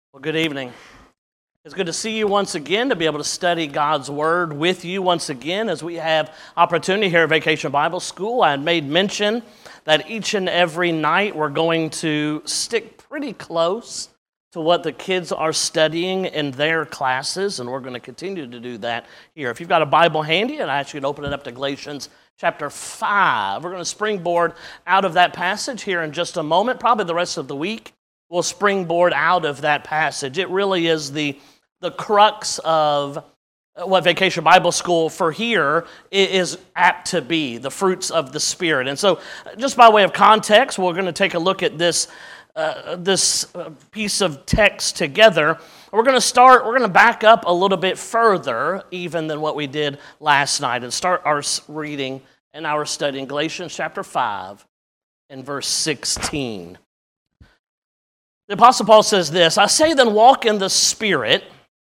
Well, good evening. It's good to see you once again, to be able to study God's Word with you once again as we have opportunity here at Vacation Bible School. I had made mention that each and every night we're going to stick pretty close to what the kids are studying in their classes, and we're going to continue to do that here. If you've got a Bible handy, and I ask you to open it up to Galatians chapter 5. We're going to springboard out of that passage here in just a moment, probably the rest of the week. We'll springboard out of that passage. It really is the crux of what Vacation Bible School for here is apt to be, the fruits of the Spirit. And so just by way of context, we're going to take a look at this piece of text together. We're going to back up a little bit further even than what we did last night and start our reading and our study in Galatians chapter 5 and verse 16. The Apostle Paul says this, "I say then, walk in the Spirit,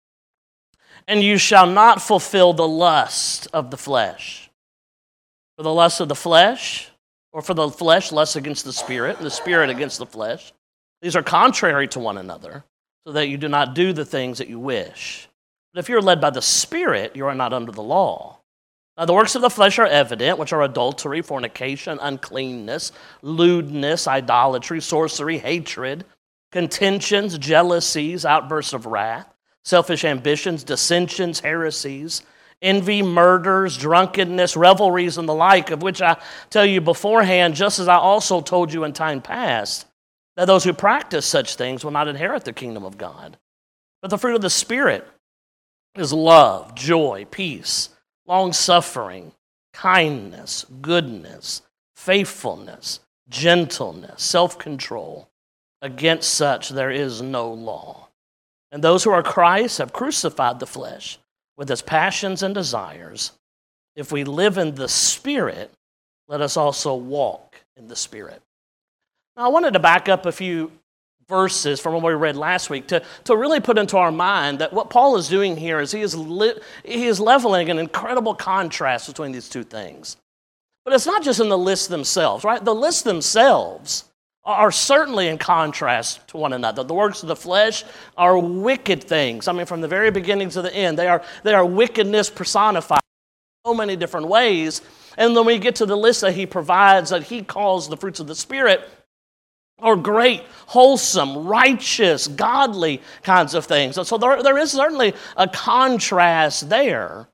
and you shall not fulfill the lust of the flesh. For the lust of the flesh, or for the flesh lusts against the Spirit, and the Spirit against the flesh. These are contrary to one another, so that you do not do the things that you wish. But if you are led by the Spirit, you are not under the law. Now the works of the flesh are evident, which are adultery, fornication, uncleanness, lewdness, idolatry, sorcery, hatred, contentions, jealousies, outbursts of wrath, selfish ambitions, dissensions, heresies, envy, murders, drunkenness, revelries, and the like, of which I tell you beforehand, just as I also told you in time past, that those who practice such things will not inherit the kingdom of God. But the fruit of the Spirit is love, joy, peace, long-suffering, kindness, goodness, faithfulness, gentleness, self-control. Against such there is no law. And those who are Christ have crucified the flesh with its passions and desires. If we live in the Spirit, let us also walk in the Spirit." Now, I wanted to back up a few verses from what we read last week to really put into our mind that what Paul is doing here is he is leveling an incredible contrast between these two things. But it's not just in the lists themselves, right? The lists themselves are certainly in contrast to one another. The works of the flesh are wicked things. I mean, from the very beginning to the end, they are wickedness personified in so many different ways. And then we get to the list that he provides, that he calls the fruits of the Spirit, are great, wholesome, righteous, godly kinds of things. And so there is certainly a contrast there.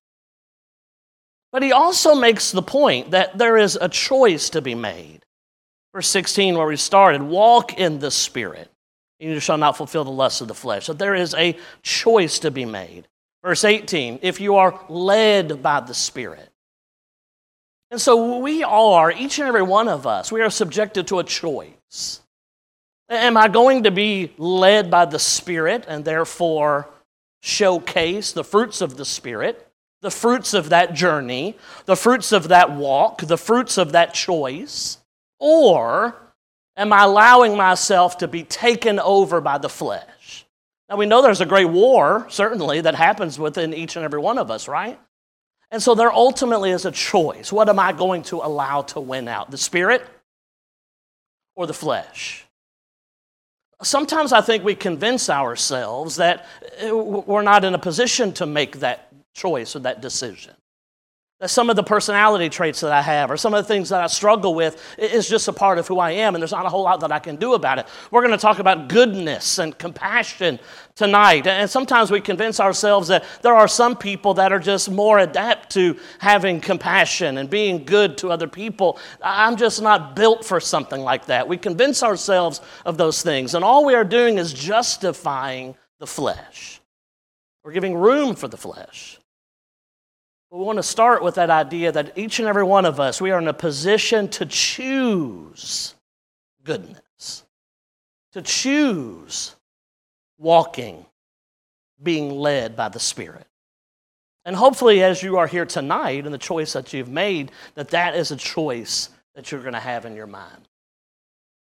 But he also makes the point that there is a choice to be made. Verse 16, where we started, walk in the Spirit, and you shall not fulfill the lusts of the flesh. So there is a choice to be made. Verse 18, if you are led by the Spirit. And so we are, each and every one of us, we are subjected to a choice. Am I going to be led by the Spirit and therefore showcase the fruits of the Spirit, the fruits of that journey, the fruits of that walk, the fruits of that choice? Or am I allowing myself to be taken over by the flesh? Now, we know there's a great war, certainly, that happens within each and every one of us, right? And so there ultimately is a choice. What am I going to allow to win out? The Spirit or the flesh? Sometimes I think we convince ourselves that we're not in a position to make that choice or that decision. That some of the personality traits that I have or some of the things that I struggle with is just a part of who I am, and there's not a whole lot that I can do about it. We're going to talk about goodness and compassion tonight. And sometimes we convince ourselves that there are some people that are just more adept to having compassion and being good to other people. I'm just not built for something like that. We convince ourselves of those things, and all we are doing is justifying the flesh. We're giving room for the flesh. We want to start with that idea that each and every one of us, we are in a position to choose goodness, to choose walking, being led by the Spirit. And hopefully as you are here tonight and the choice that you've made, that is a choice that you're going to have in your mind.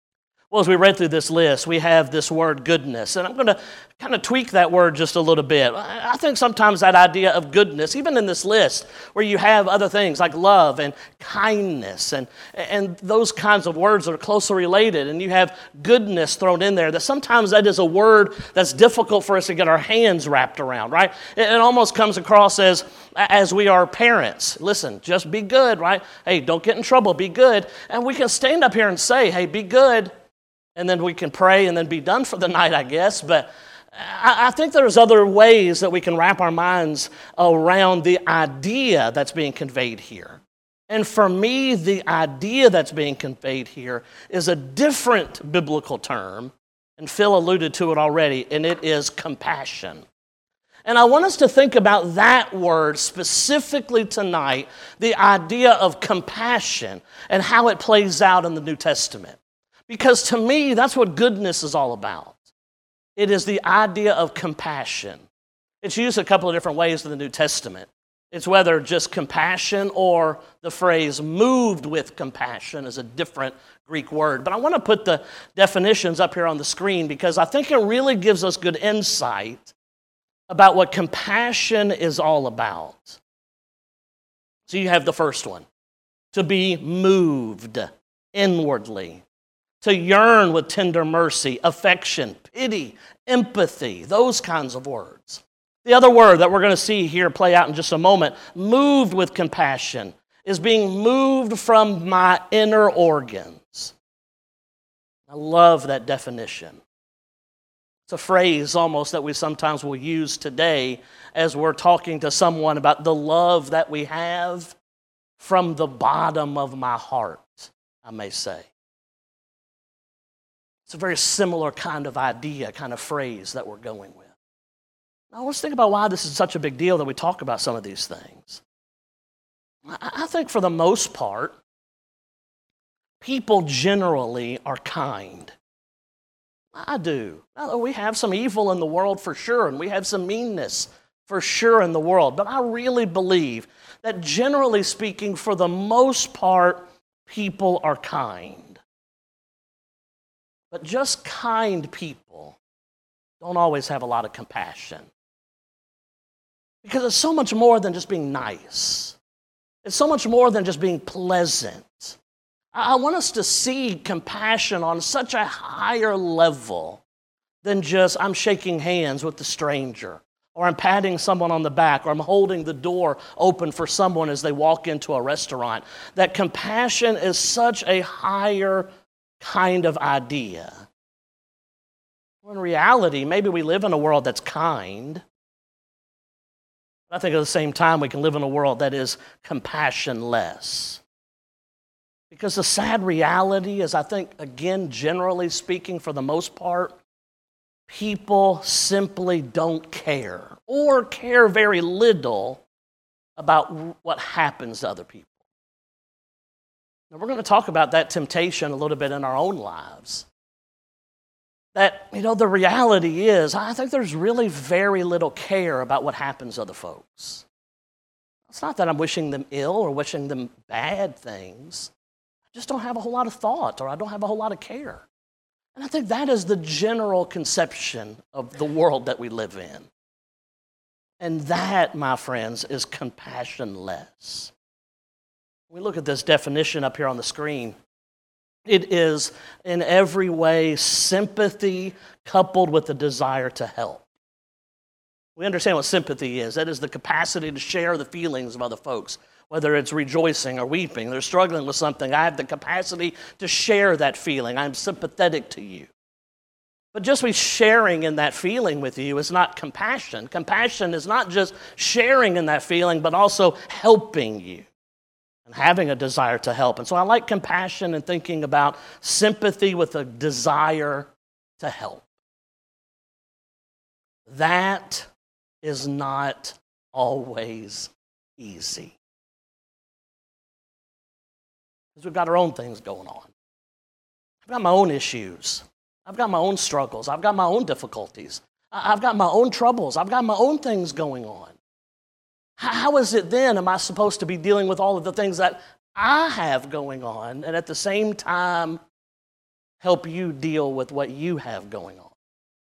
Well, as we read through this list, we have this word goodness, and I'm going to kind of tweak that word just a little bit. I think sometimes that idea of goodness, even in this list, where you have other things like love and kindness and those kinds of words that are closely related, and you have goodness thrown in there, that sometimes that is a word that's difficult for us to get our hands wrapped around, right? It almost comes across as we are parents. Listen, just be good, right? Hey, don't get in trouble, be good. And we can stand up here and say, hey, be good, and then we can pray and then be done for the night, I guess. But I think there's other ways that we can wrap our minds around the idea that's being conveyed here. And for me, the idea that's being conveyed here is a different biblical term, and Phil alluded to it already, and it is compassion. And I want us to think about that word specifically tonight, the idea of compassion and how it plays out in the New Testament. Because to me, that's what goodness is all about. It is the idea of compassion. It's used a couple of different ways in the New Testament. It's whether just compassion or the phrase moved with compassion is a different Greek word. But I want to put the definitions up here on the screen because I think it really gives us good insight about what compassion is all about. So you have the first one, to be moved inwardly. To yearn with tender mercy, affection, pity, empathy, those kinds of words. The other word that we're going to see here play out in just a moment, moved with compassion, is being moved from my inner organs. I love that definition. It's a phrase almost that we sometimes will use today as we're talking to someone about the love that we have from the bottom of my heart, I may say. It's a very similar kind of idea, kind of phrase that we're going with. Now, let's think about why this is such a big deal that we talk about some of these things. I think for the most part, people generally are kind. I do. Now, we have some evil in the world for sure, and we have some meanness for sure in the world, but I really believe that generally speaking, for the most part, people are kind. But just kind people don't always have a lot of compassion. Because it's so much more than just being nice. It's so much more than just being pleasant. I want us to see compassion on such a higher level than just I'm shaking hands with the stranger, or I'm patting someone on the back, or I'm holding the door open for someone as they walk into a restaurant. That compassion is such a higher kind of idea. Well, in reality, maybe we live in a world that's kind. But I think at the same time, we can live in a world that is compassionless. Because the sad reality is, I think, again, generally speaking, for the most part, people simply don't care or care very little about what happens to other people. Now, we're going to talk about that temptation a little bit in our own lives. That, the reality is, I think there's really very little care about what happens to other folks. It's not that I'm wishing them ill or wishing them bad things. I just don't have a whole lot of thought, or I don't have a whole lot of care. And I think that is the general conception of the world that we live in. And that, my friends, is compassionless. We look at this definition up here on the screen. It is in every way sympathy coupled with the desire to help. We understand what sympathy is. That is the capacity to share the feelings of other folks, whether it's rejoicing or weeping. They're struggling with something. I have the capacity to share that feeling. I'm sympathetic to you. But just me sharing in that feeling with you is not compassion. Compassion is not just sharing in that feeling, but also helping you and having a desire to help. And so I like compassion and thinking about sympathy with a desire to help. That is not always easy. Because we've got our own things going on. I've got my own issues. I've got my own struggles. I've got my own difficulties. I've got my own troubles. I've got my own things going on. How is it then am I supposed to be dealing with all of the things that I have going on and at the same time help you deal with what you have going on.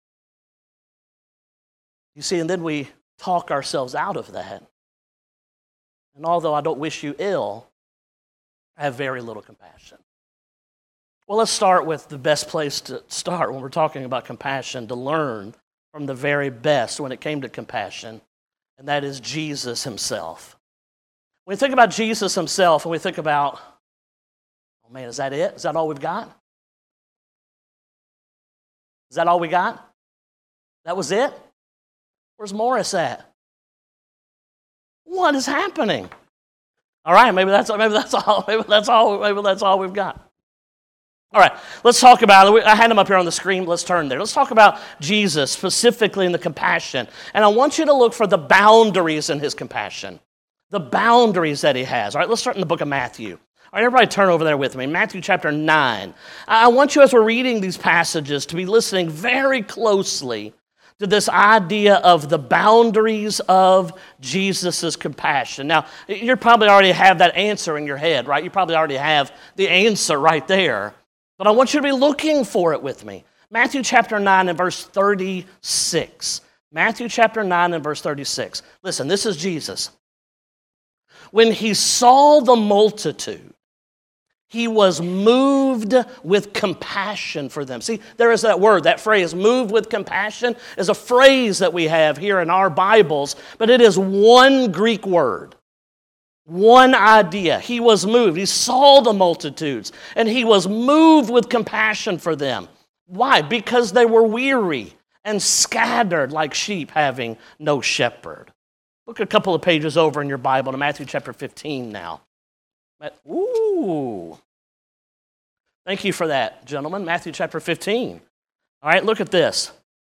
You see, and then we talk ourselves out of that. And although I don't wish you ill, I have very little compassion. Well, let's start with the best place to start when we're talking about compassion, to learn from the very best when it came to compassion, and that is Jesus himself. When we think about Jesus himself, and we think about, oh man, is that it? Is that all we've got? Is that all we got? That was it? Where's Morris at? What is happening? All right, maybe that's all we've got. All right, let's talk about it. I had him up here on the screen. Let's turn there. Let's talk about Jesus, specifically in the compassion. And I want you to look for the boundaries in his compassion, the boundaries that he has. All right, let's start in the book of Matthew. All right, everybody turn over there with me. Matthew chapter 9. I want you, as we're reading these passages, to be listening very closely to this idea of the boundaries of Jesus' compassion. Now, you probably already have that answer in your head, right? You probably already have the answer right there. But I want you to be looking for it with me. Matthew chapter 9 and verse 36. Matthew chapter 9 and verse 36. Listen, this is Jesus. When he saw the multitude, he was moved with compassion for them. See, there is that word, that phrase, moved with compassion, is a phrase that we have here in our Bibles, but it is one Greek word. One idea. He was moved. He saw the multitudes, and he was moved with compassion for them. Why? Because they were weary and scattered like sheep having no shepherd. Look a couple of pages over in your Bible to Matthew chapter 15 now. Ooh. Thank you for that, gentlemen. Matthew chapter 15. All right, look at this.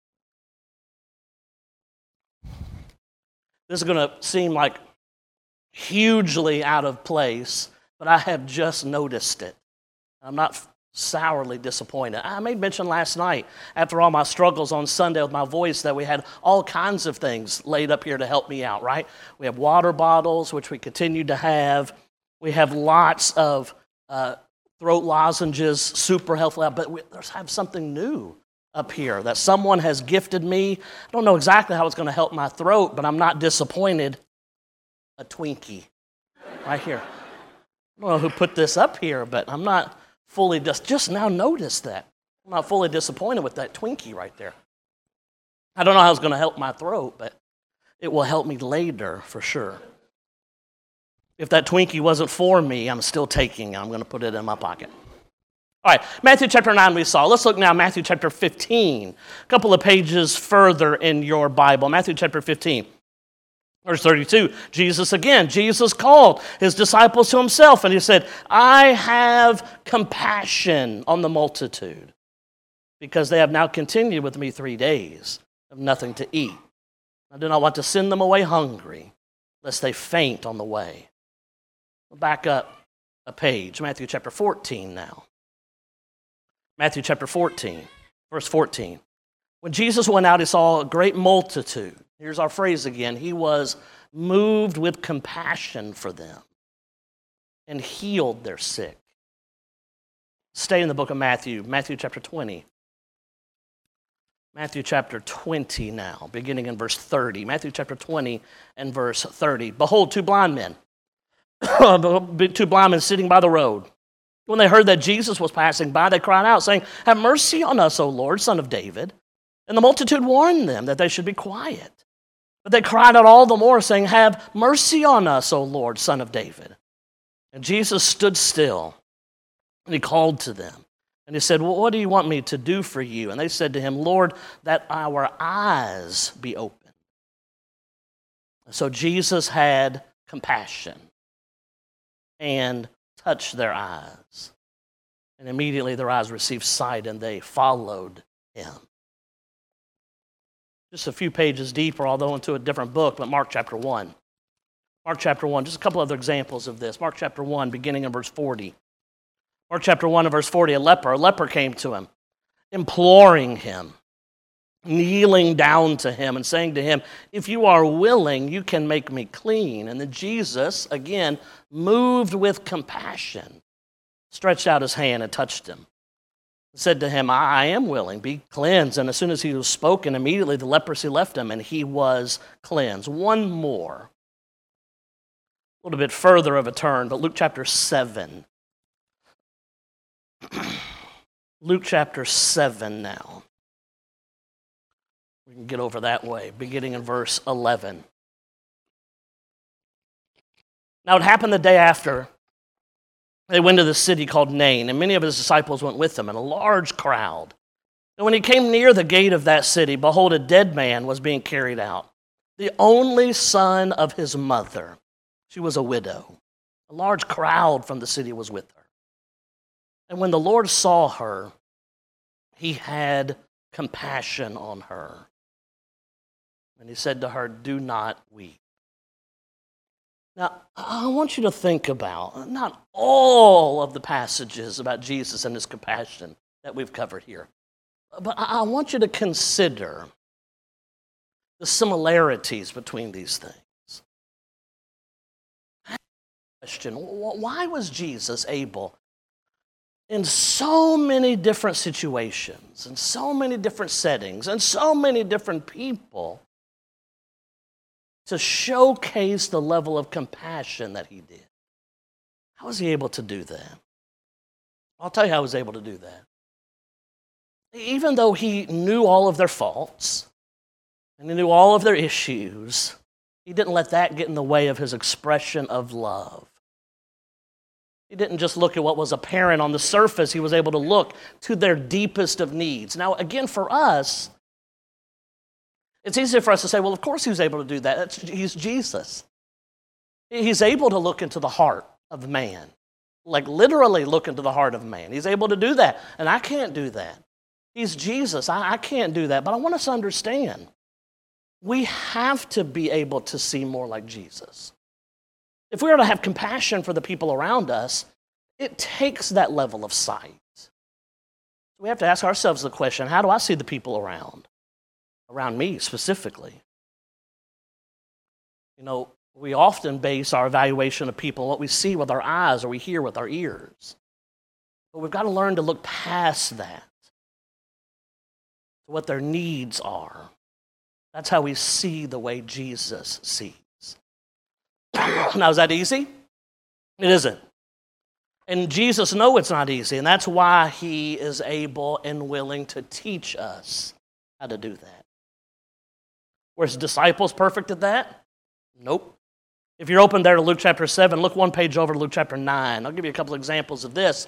This is going to seem like hugely out of place, but I have just noticed it. I'm not sourly disappointed. I made mention last night, after all my struggles on Sunday with my voice, that we had all kinds of things laid up here to help me out, right? We have water bottles, which we continue to have. We have lots of throat lozenges, super helpful, but we have something new up here that someone has gifted me. I don't know exactly how it's going to help my throat, but I'm not disappointed. A Twinkie right here. I don't know who put this up here, but I'm not fully, just now noticed that. I'm not fully disappointed with that Twinkie right there. I don't know how it's going to help my throat, but it will help me later for sure. If that Twinkie wasn't for me, I'm still taking it. I'm going to put it in my pocket. All right, Matthew chapter 9 we saw. Let's look now at Matthew chapter 15. A couple of pages further in your Bible. Matthew chapter 15. Verse 32, Jesus called his disciples to himself, and he said, I have compassion on the multitude, because they have now continued with me 3 days, have nothing to eat. I do not want to send them away hungry, lest they faint on the way. We'll back up a page, Matthew chapter 14 now. Matthew chapter 14, verse 14. When Jesus went out, he saw a great multitude. Here's our phrase again. He was moved with compassion for them and healed their sick. Stay in the book of Matthew, Matthew chapter 20. Matthew chapter 20 now, beginning in verse 30. Matthew chapter 20 and verse 30. Behold, two blind men sitting by the road. When they heard that Jesus was passing by, they cried out, saying, Have mercy on us, O Lord, Son of David. And the multitude warned them that they should be quiet. But they cried out all the more, saying, Have mercy on us, O Lord, Son of David. And Jesus stood still, and he called to them. And he said, Well, what do you want me to do for you? And they said to him, Lord, that our eyes be opened. So Jesus had compassion and touched their eyes. And immediately their eyes received sight, and they followed him. Just a few pages deeper, although into a different book, but Mark chapter 1. Mark chapter 1, just a couple other examples of this. Mark chapter 1, beginning in verse 40. Mark chapter 1 and verse 40, a leper came to him, imploring him, kneeling down to him and saying to him, If you are willing, you can make me clean. And then Jesus, again, moved with compassion, stretched out his hand and touched him. said to him, I am willing, be cleansed. And as soon as he was spoken, immediately the leprosy left him, and he was cleansed. One more. A little bit further of a turn, but Luke chapter 7. Luke chapter 7 now. We can get over that way, beginning in verse 11. Now it happened the day after they went to the city called Nain, and many of his disciples went with him, and a large crowd. And when he came near the gate of that city, behold, a dead man was being carried out, the only son of his mother. She was a widow. A large crowd from the city was with her. And when the Lord saw her, he had compassion on her. And he said to her, do not weep. Now, I want you to think about not all of the passages about Jesus and his compassion that we've covered here, but I want you to consider the similarities between these things. Question, why was Jesus able in so many different situations, in so many different settings, and so many different people to showcase the level of compassion that he did? How was he able to do that? I'll tell you how he was able to do that. Even though he knew all of their faults, and he knew all of their issues, he didn't let that get in the way of his expression of love. He didn't just look at what was apparent on the surface. He was able to look to their deepest of needs. Now, again, for us, it's easy for us to say, well, of course he was able to do that. He's Jesus. He's able to look into the heart of man, like literally look into the heart of man. He's able to do that, and I can't do that. He's Jesus. I can't do that, but I want us to understand, we have to be able to see more like Jesus. If we are to have compassion for the people around us, it takes that level of sight. We have to ask ourselves the question, how do I see the people around me specifically? You know, we often base our evaluation of people on what we see with our eyes or we hear with our ears. But we've got to learn to look past that to what their needs are. That's how we see the way Jesus sees. Now, is that easy? It isn't. And Jesus knows it's not easy, and that's why he is able and willing to teach us how to do that. Were his disciples perfect at that? Nope. If you're open there to Luke chapter 7, look one page over to Luke chapter 9. I'll give you a couple examples of this.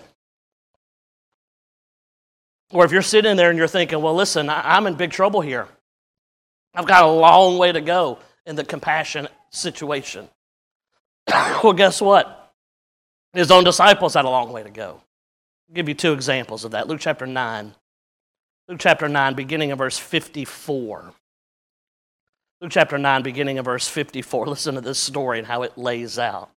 Or if you're sitting there and you're thinking, well, listen, I'm in big trouble here. I've got a long way to go in the compassion situation. Well, guess what? His own disciples had a long way to go. I'll give you two examples of that. Luke chapter 9. Luke chapter 9, beginning of verse 54. Luke chapter 9, beginning of verse 54. Listen to this story and how it lays out.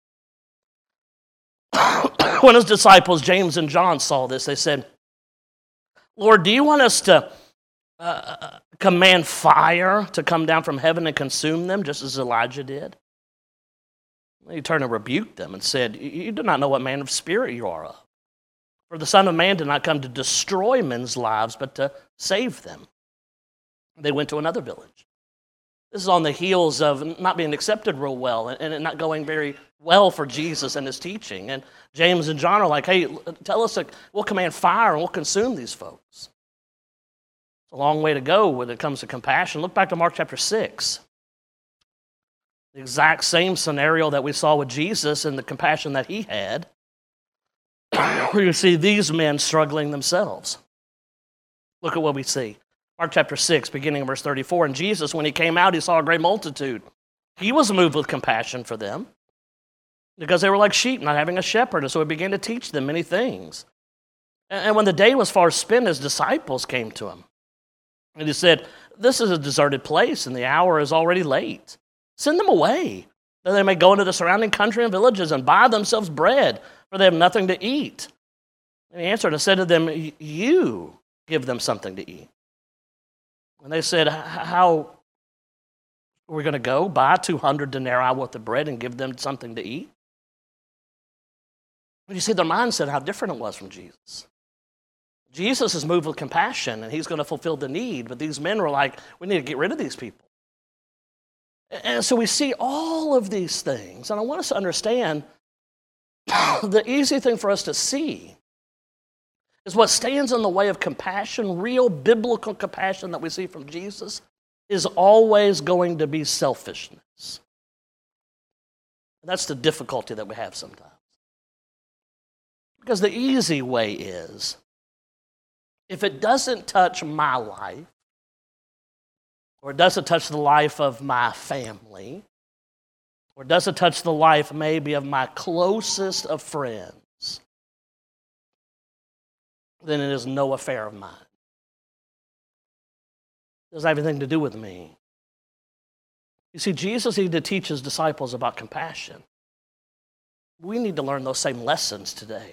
When his disciples, James and John, saw this, they said, Lord, do you want us to command fire to come down from heaven and consume them, just as Elijah did? He turned and rebuked them and said, you do not know what manner of spirit you are of. For the Son of Man did not come to destroy men's lives, but to save them. They went to another village. This is on the heels of not being accepted real well and it not going very well for Jesus and his teaching. And James and John are like, hey, tell us, we'll command fire and we'll consume these folks. It's a long way to go when it comes to compassion. Look back to Mark chapter 6. The exact same scenario that we saw with Jesus and the compassion that he had, where you see these men struggling themselves. Look at what we see. Mark chapter 6, beginning of verse 34. And Jesus, when he came out, he saw a great multitude. He was moved with compassion for them because they were like sheep, not having a shepherd. And so he began to teach them many things. And when the day was far spent, his disciples came to him. And he said, this is a deserted place, and the hour is already late. Send them away, that they may go into the surrounding country and villages and buy themselves bread, for they have nothing to eat. And he answered and said to them, you give them something to eat. And they said, how are we going to go buy 200 denarii worth of bread and give them something to eat? But you see, their mindset, how different it was from Jesus. Jesus is moved with compassion, and he's going to fulfill the need. But these men were like, we need to get rid of these people. And so we see all of these things. And I want us to understand the easy thing for us to see is what stands in the way of compassion, real biblical compassion that we see from Jesus, is always going to be selfishness. That's the difficulty that we have sometimes. Because the easy way is, if it doesn't touch my life, or it doesn't touch the life of my family, or it doesn't touch the life maybe of my closest of friends, then it is no affair of mine. It doesn't have anything to do with me. You see, Jesus needed to teach his disciples about compassion. We need to learn those same lessons today.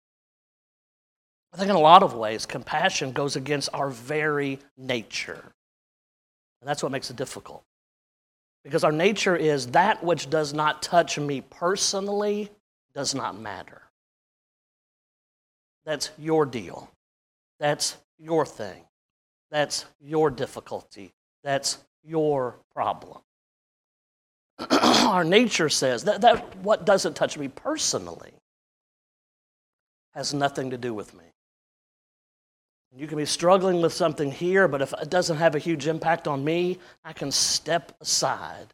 I think in a lot of ways, compassion goes against our very nature. And that's what makes it difficult. Because our nature is that which does not touch me personally does not matter. That's your deal. That's your thing. That's your difficulty. That's your problem. Our nature says that what doesn't touch me personally has nothing to do with me. You can be struggling with something here, but if it doesn't have a huge impact on me, I can step aside.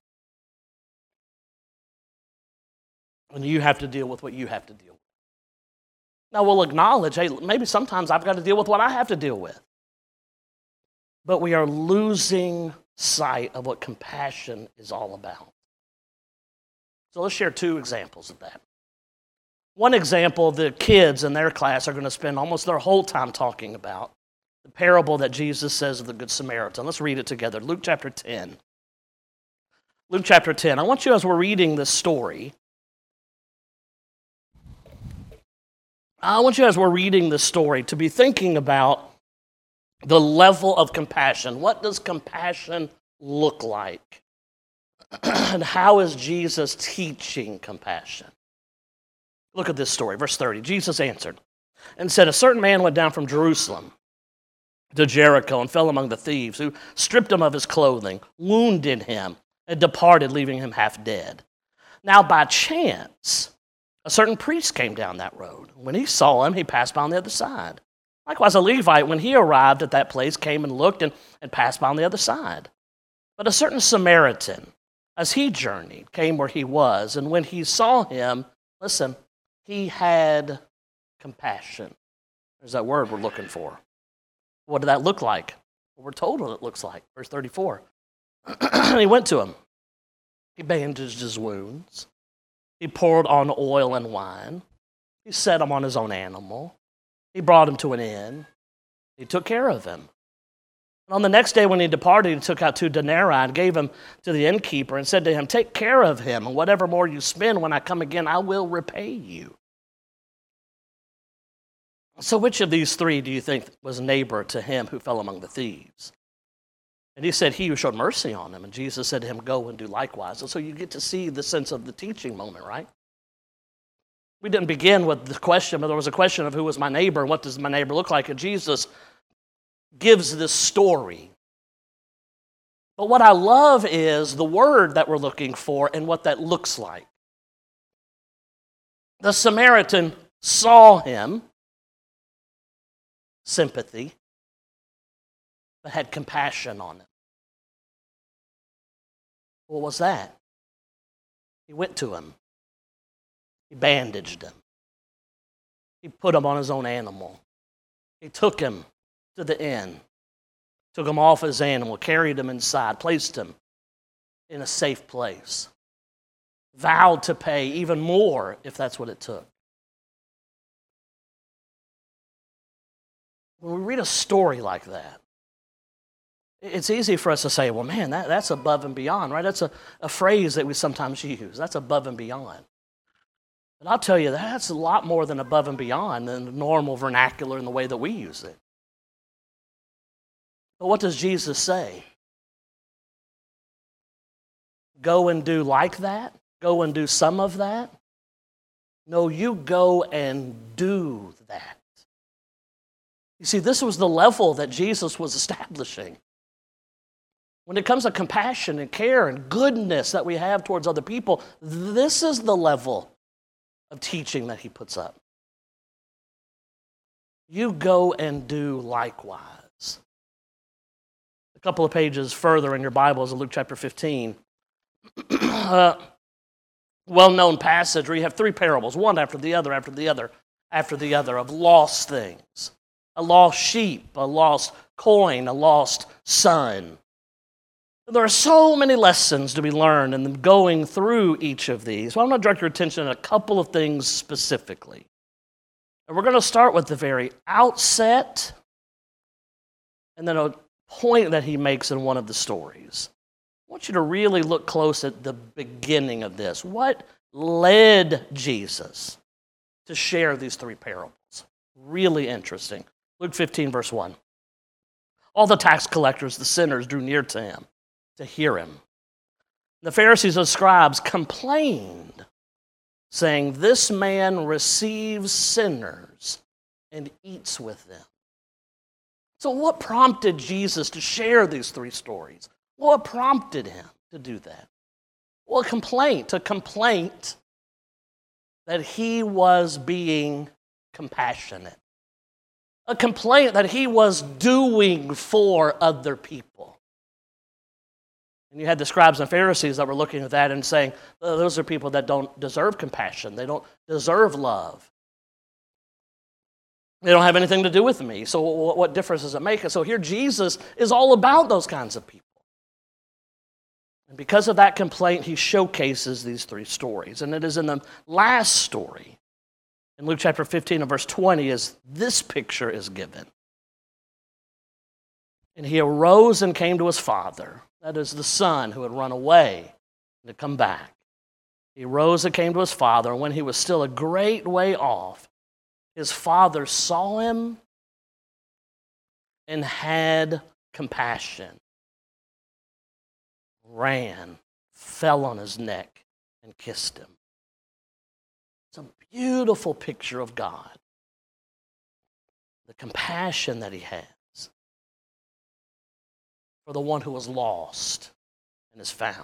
And you have to deal with what you have to deal with. Now, we'll acknowledge, hey, maybe sometimes I've got to deal with what I have to deal with. But we are losing sight of what compassion is all about. So let's share two examples of that. One example, the kids in their class are going to spend almost their whole time talking about the parable that Jesus says of the Good Samaritan. Let's read it together. Luke chapter 10. Luke chapter 10. I want you, as we're reading this story, to be thinking about the level of compassion. What does compassion look like? And how is Jesus teaching compassion? Look at this story, verse 30. Jesus answered and said, a certain man went down from Jerusalem to Jericho and fell among the thieves, who stripped him of his clothing, wounded him, and departed, leaving him half dead. Now by chance, a certain priest came down that road. When he saw him, he passed by on the other side. Likewise, a Levite, when he arrived at that place, came and looked and passed by on the other side. But a certain Samaritan, as he journeyed, came where he was, and when he saw him, listen, he had compassion. There's that word we're looking for. What did that look like? Well, we're told what it looks like. Verse 34. He went to him. He bandaged his wounds. He poured on oil and wine. He set him on his own animal. He brought him to an inn. He took care of him. And on the next day when he departed, he took out 2 denarii and gave them to the innkeeper and said to him, take care of him, and whatever more you spend when I come again, I will repay you. So which of these 3 do you think was neighbor to him who fell among the thieves? And he said, he who showed mercy on him. And Jesus said to him, go and do likewise. And so you get to see the sense of the teaching moment, right? We didn't begin with the question, but there was a question of who was my neighbor and what does my neighbor look like? And Jesus gives this story. But what I love is the word that we're looking for and what that looks like. The Samaritan saw him, sympathy, but had compassion on him. What was that? He went to him. He bandaged him. He put him on his own animal. He took him to the inn, took him off his animal, carried him inside, placed him in a safe place, vowed to pay even more if that's what it took. When we read a story like that, it's easy for us to say, well, man, that's above and beyond, right? That's a phrase that we sometimes use. That's above and beyond. But I'll tell you, that's a lot more than above and beyond than the normal vernacular in the way that we use it. But what does Jesus say? Go and do like that? Go and do some of that? No, you go and do that. You see, this was the level that Jesus was establishing. When it comes to compassion and care and goodness that we have towards other people, this is the level of teaching that he puts up. You go and do likewise. A couple of pages further in your Bible is Luke chapter 15. Well-known passage where you have three parables, one after the other, after the other, after the other, of lost things. A lost sheep, a lost coin, a lost son. There are so many lessons to be learned in going through each of these. So I'm going to direct your attention to a couple of things specifically. And we're going to start with the very outset, and then a point that he makes in one of the stories. I want you to really look close at the beginning of this. What led Jesus to share these three parables? Really interesting. Luke 15, verse 1. All the tax collectors, the sinners, drew near to him to hear him. The Pharisees and scribes complained, saying, "This man receives sinners and eats with them." So what prompted Jesus to share these three stories? What prompted him to do that? Well, a complaint that he was being compassionate. A complaint that he was doing for other people. And you had the scribes and Pharisees that were looking at that and saying, those are people that don't deserve compassion. They don't deserve love. They don't have anything to do with me. So what difference does it make? And so here Jesus is all about those kinds of people. And because of that complaint, he showcases these three stories. And it is in the last story, in Luke chapter 15 and verse 20, as this picture is given. And he arose and came to his father. That is the son who had run away and had come back. He rose and came to his father, and when he was still a great way off, his father saw him and had compassion. Ran, fell on his neck, and kissed him. It's a beautiful picture of God. The compassion that he has for the one who was lost and is found.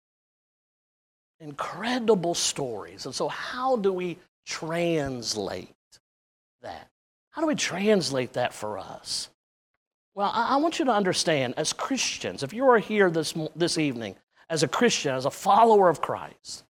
Incredible stories. And so how do we translate that? How do we translate that for us? Well, I want you to understand, as Christians, if you are here this evening as a Christian, as a follower of Christ,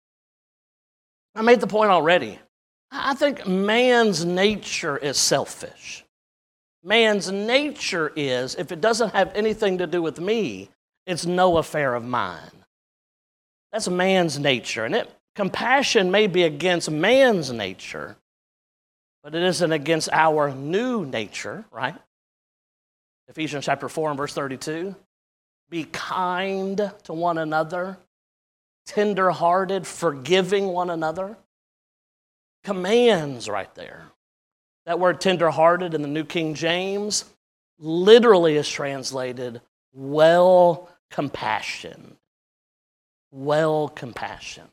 I made the point already. I think man's nature is selfish. Man's nature is, if it doesn't have anything to do with me, it's no affair of mine. That's man's nature. And compassion may be against man's nature, but it isn't against our new nature, right? Ephesians chapter 4 and verse 32. Be kind to one another, tender-hearted, forgiving one another. Commands right there. That word tender-hearted in the New King James literally is translated well compassion. Well compassion.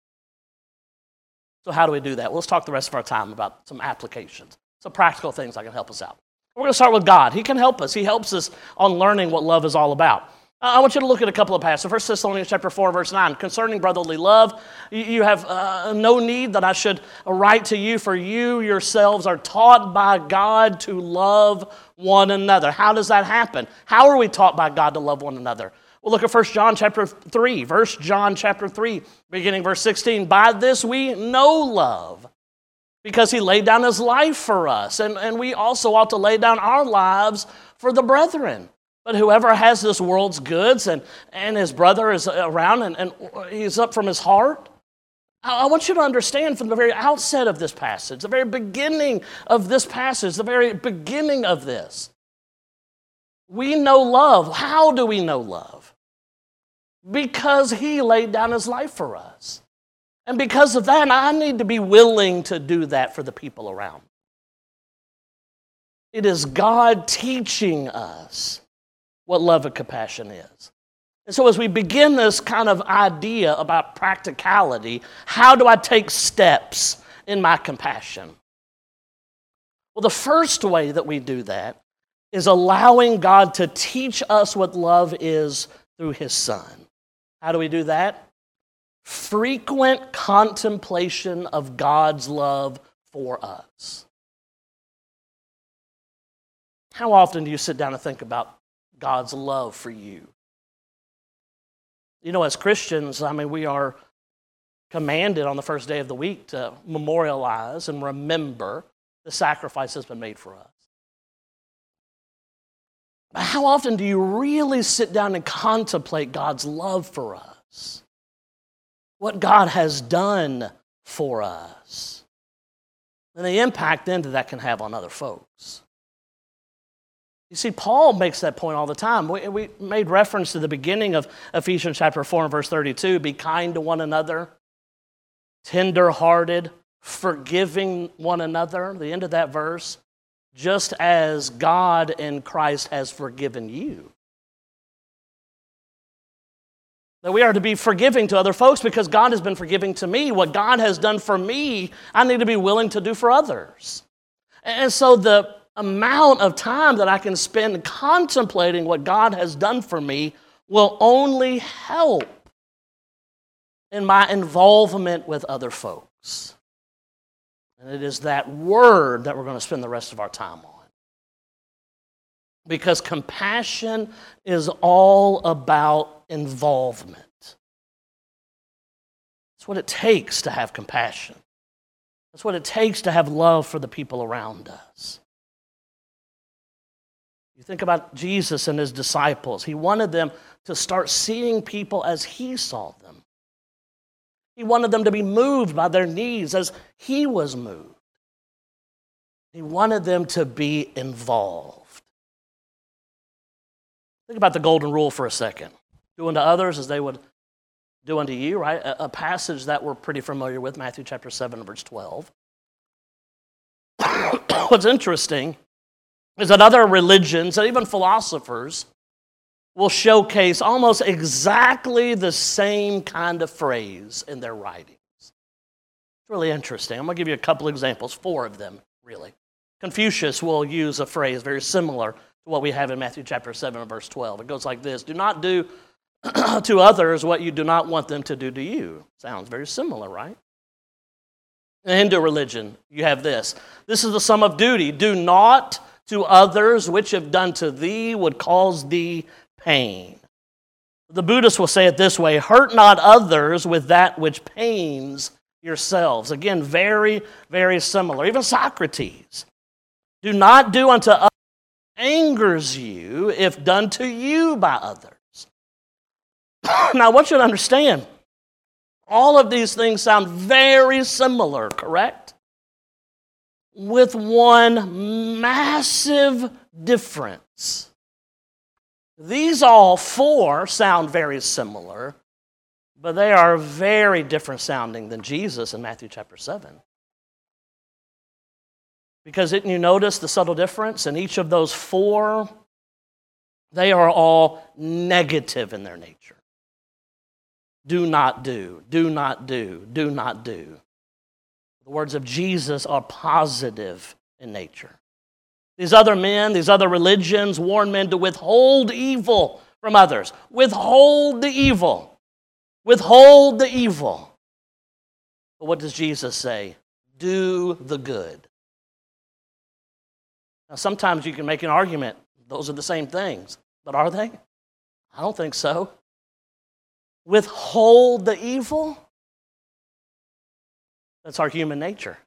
So how do we do that? Well, let's talk the rest of our time about some applications, some practical things that can help us out. We're going to start with God. He can help us. He helps us on learning what love is all about. I want you to look at a couple of passages. 1 Thessalonians chapter 4, verse 9. Concerning brotherly love, you have no need that I should write to you, for you yourselves are taught by God to love one another. How does that happen? How are we taught by God to love one another? Well, look at 1 John chapter 3. 1 John chapter 3, beginning verse 16. By this we know love, because he laid down his life for us, and we also ought to lay down our lives for the brethren. But whoever has this world's goods and his brother is around and he's up from his heart, I want you to understand from the very outset of this passage, the very beginning of this passage, the very beginning of this, we know love. How do we know love? Because he laid down his life for us. And because of that, I need to be willing to do that for the people around me. It is God teaching us what love and compassion is. And so as we begin this kind of idea about practicality, how do I take steps in my compassion? Well, the first way that we do that is allowing God to teach us what love is through his Son. How do we do that? Frequent contemplation of God's love for us. How often do you sit down and think about God's love for you? You know, as Christians, we are commanded on the first day of the week to memorialize and remember the sacrifice that's been made for us. But how often do you really sit down and contemplate God's love for us? What God has done for us? And the impact then that can have on other folks. You see, Paul makes that point all the time. We made reference to the beginning of Ephesians chapter 4 and verse 32. Be kind to one another, tender-hearted, forgiving one another. The end of that verse, just as God in Christ has forgiven you. That we are to be forgiving to other folks because God has been forgiving to me. What God has done for me, I need to be willing to do for others. And so the amount of time that I can spend contemplating what God has done for me will only help in my involvement with other folks. And it is that word that we're going to spend the rest of our time on. Because compassion is all about involvement. It's what it takes to have compassion. That's what it takes to have love for the people around us. You think about Jesus and his disciples. He wanted them to start seeing people as he saw them. He wanted them to be moved by their needs as he was moved. He wanted them to be involved. Think about the golden rule for a second. Do unto others as they would do unto you, right? A passage that we're pretty familiar with, Matthew chapter 7, verse 12. What's interesting is that other religions and even philosophers will showcase almost exactly the same kind of phrase in their writings. It's really interesting. I'm going to give you a couple examples, 4 of them, really. Confucius will use a phrase very similar to what we have in Matthew chapter 7, verse 12. It goes like this: do not do to others what you do not want them to do to you. Sounds very similar, right? In the Hindu religion, you have this. This is the sum of duty. Do not to others which have done to thee would cause thee pain. The Buddhists will say it this way: hurt not others with that which pains yourselves. Again, very, very similar. Even Socrates. Do not do unto others what angers you if done to you by others. Now, I want you to understand, all of these things sound very similar, correct? With one massive difference. These all 4 sound very similar, but they are very different sounding than Jesus in Matthew chapter 7. Because didn't you notice the subtle difference? In each of those 4, they are all negative in their nature. Do not do, do not do, do not do. The words of Jesus are positive in nature. These other men, these other religions warn men to withhold evil from others. Withhold the evil. Withhold the evil. But what does Jesus say? Do the good. Now, sometimes you can make an argument. Those are the same things. But are they? I don't think so. Withhold the evil? That's our human nature.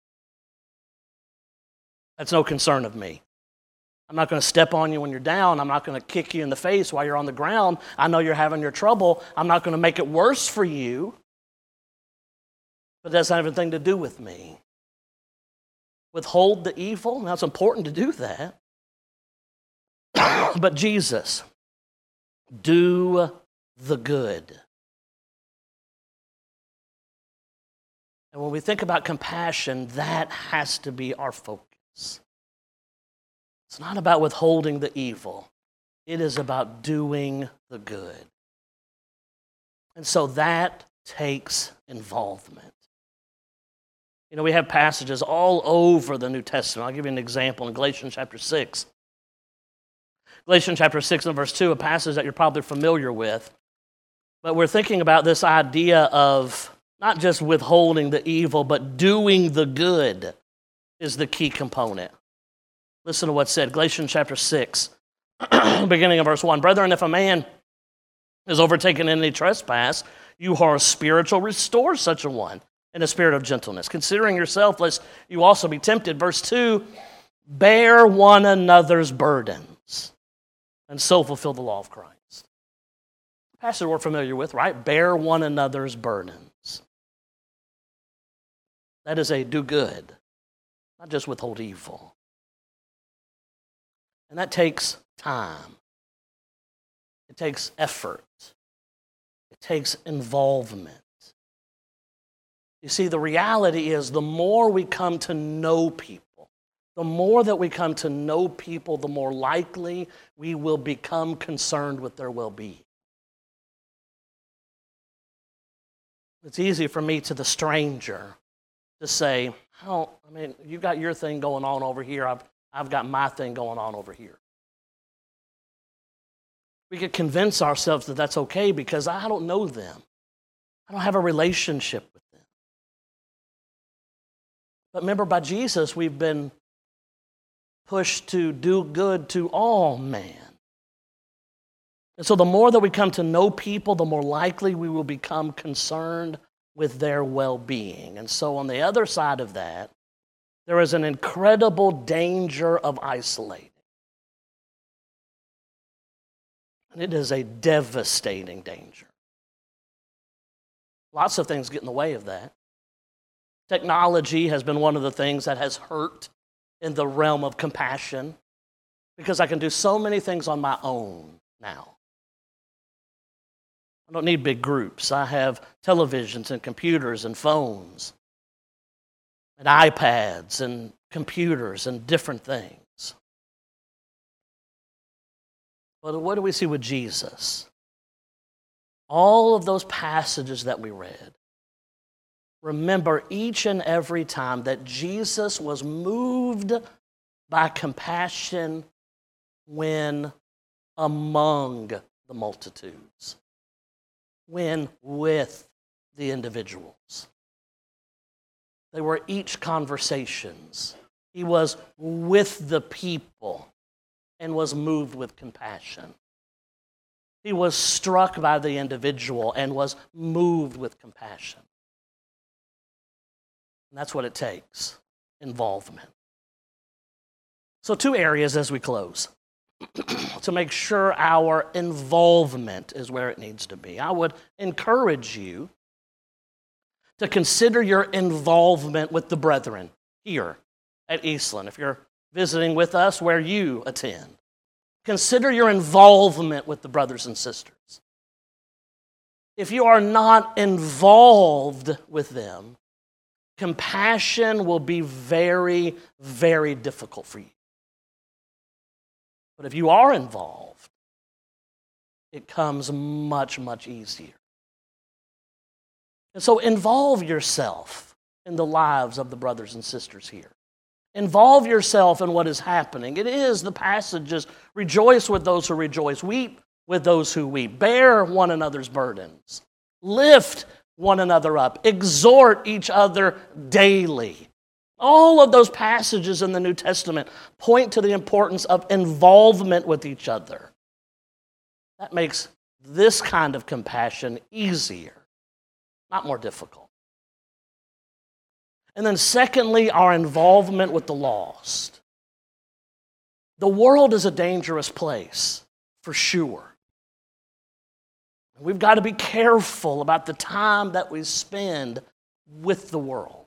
That's no concern of me. I'm not going to step on you when you're down. I'm not going to kick you in the face while you're on the ground. I know you're having your trouble. I'm not going to make it worse for you. But that doesn't have anything to do with me. Withhold the evil? Now, it's important to do that. But Jesus, do the good. And when we think about compassion, that has to be our focus. It's not about withholding the evil. It is about doing the good. And so that takes involvement. You know, we have passages all over the New Testament. I'll give you an example in Galatians chapter 6. Galatians chapter 6 and verse 2, a passage that you're probably familiar with. But we're thinking about this idea of not just withholding the evil, but doing the good is the key component. Listen to what's said, Galatians chapter 6, beginning of verse 1. Brethren, if a man is overtaken in any trespass, you who are spiritual, restore such a one in a spirit of gentleness, considering yourself, lest you also be tempted. Verse 2, bear one another's burdens, and so fulfill the law of Christ. Passage we're familiar with, right? Bear one another's burdens. That is a do good, not just withhold evil. And that takes time. It takes effort. It takes involvement. You see, the reality is the more we come to know people, the more that we come to know people, the more likely we will become concerned with their well-being. It's easy for me to the stranger to say, oh, I mean, you got your thing going on over here, I've got my thing going on over here. We could convince ourselves that that's okay because I don't know them. I don't have a relationship with them. But remember, by Jesus, we've been pushed to do good to all man. And so the more that we come to know people, the more likely we will become concerned with their well-being. And so on the other side of that, there is an incredible danger of isolating. And it is a devastating danger. Lots of things get in the way of that. Technology has been one of the things that has hurt in the realm of compassion because I can do so many things on my own now. I don't need big groups. I have televisions and computers and phones and iPads and computers and different things. But what do we see with Jesus? All of those passages that we read, remember each and every time that Jesus was moved by compassion when among the multitudes, when with the individuals. They were each conversations. He was with the people and was moved with compassion. He was struck by the individual and was moved with compassion. And that's what it takes, involvement. So 2 areas as we close to make sure our involvement is where it needs to be. I would encourage you to consider your involvement with the brethren here at Eastland. If you're visiting with us where you attend, consider your involvement with the brothers and sisters. If you are not involved with them, compassion will be very, very difficult for you. But if you are involved, it comes much, much easier. And so involve yourself in the lives of the brothers and sisters here. Involve yourself in what is happening. It is the passages, rejoice with those who rejoice, weep with those who weep, bear one another's burdens, lift one another up, exhort each other daily. All of those passages in the New Testament point to the importance of involvement with each other. That makes this kind of compassion easier, not more difficult. And then secondly, our involvement with the lost. The world is a dangerous place, for sure. We've got to be careful about the time that we spend with the world.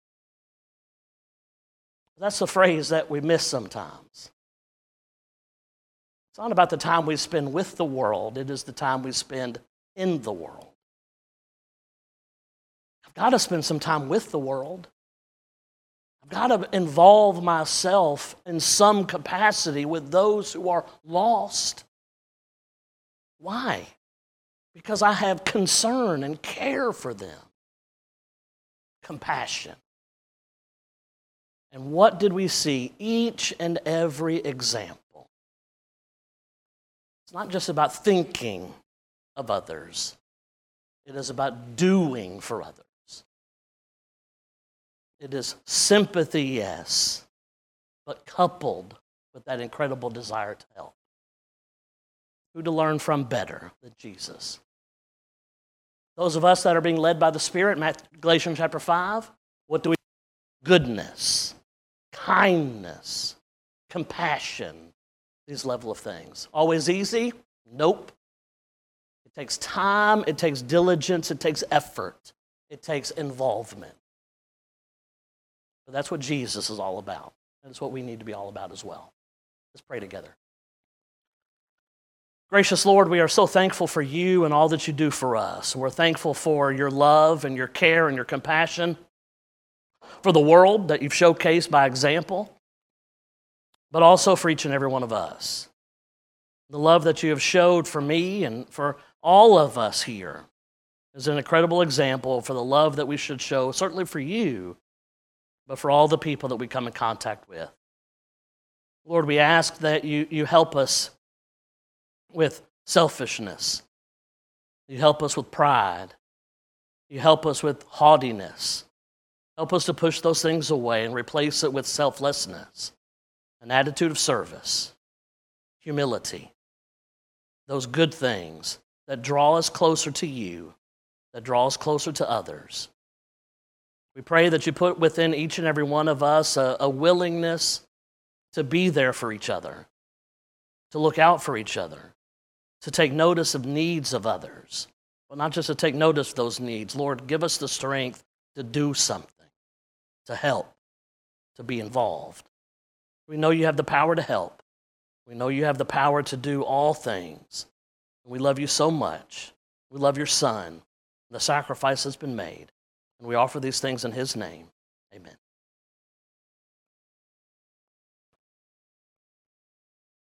That's a phrase that we miss sometimes. It's not about the time we spend with the world, it is the time we spend in the world. I've got to spend some time with the world. I've got to involve myself in some capacity with those who are lost. Why? Because I have concern and care for them. Compassion. And what did we see? Each and every example. It's not just about thinking of others. It is about doing for others. It is sympathy, yes, but coupled with that incredible desire to help. Who to learn from better than Jesus? Those of us that are being led by the Spirit, Galatians chapter 5, what do we do? Goodness, kindness, compassion, these level of things. Always easy? Nope. It takes time, it takes diligence, it takes effort, it takes involvement. But that's what Jesus is all about. That's what we need to be all about as well. Let's pray together. Gracious Lord, we are so thankful for you and all that you do for us. We're thankful for your love and your care and your compassion for the world that you've showcased by example, but also for each and every one of us. The love that you have showed for me and for all of us here is an incredible example for the love that we should show, certainly for you, but for all the people that we come in contact with. Lord, we ask that you help us with selfishness. You help us with pride. You help us with haughtiness. Help us to push those things away and replace it with selflessness, an attitude of service, humility, those good things that draw us closer to you, that draw us closer to others. We pray that you put within each and every one of us a willingness to be there for each other, to look out for each other, to take notice of needs of others, but not just to take notice of those needs. Lord, give us the strength to do something, to help, to be involved. We know you have the power to help. We know you have the power to do all things. We love you so much. We love your Son, the sacrifice that's been made. And we offer these things in his name. Amen.